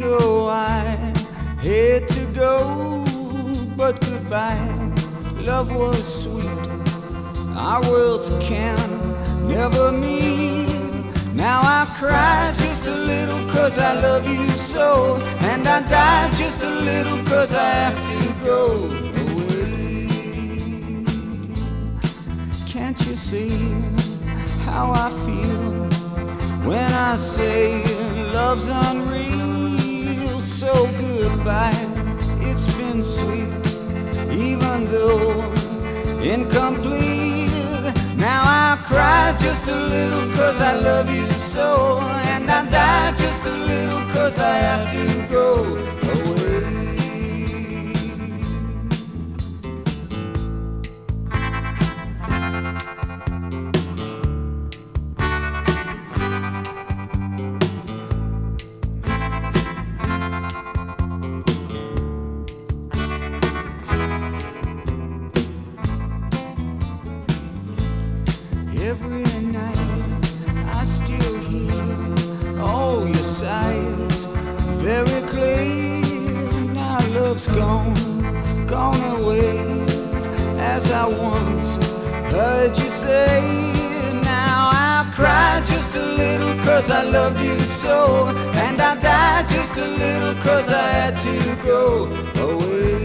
know I hate to go, but goodbye, love was sweet. Our worlds can never meet. Now I cry just a little 'cause I love you so, and I die just a little 'cause I have to go away. Can't you see how I feel when I say love's unreal? So goodbye, it's been sweet, even though incomplete. Now I cry just a little 'cause I love you so, and I die just a little 'cause I have to go away. Every night I still hear all your sighs very clear. Now love's gone away, as I once heard you say. Now I cry just a little 'cause I loved you so, and I die just a little 'cause I had to go away.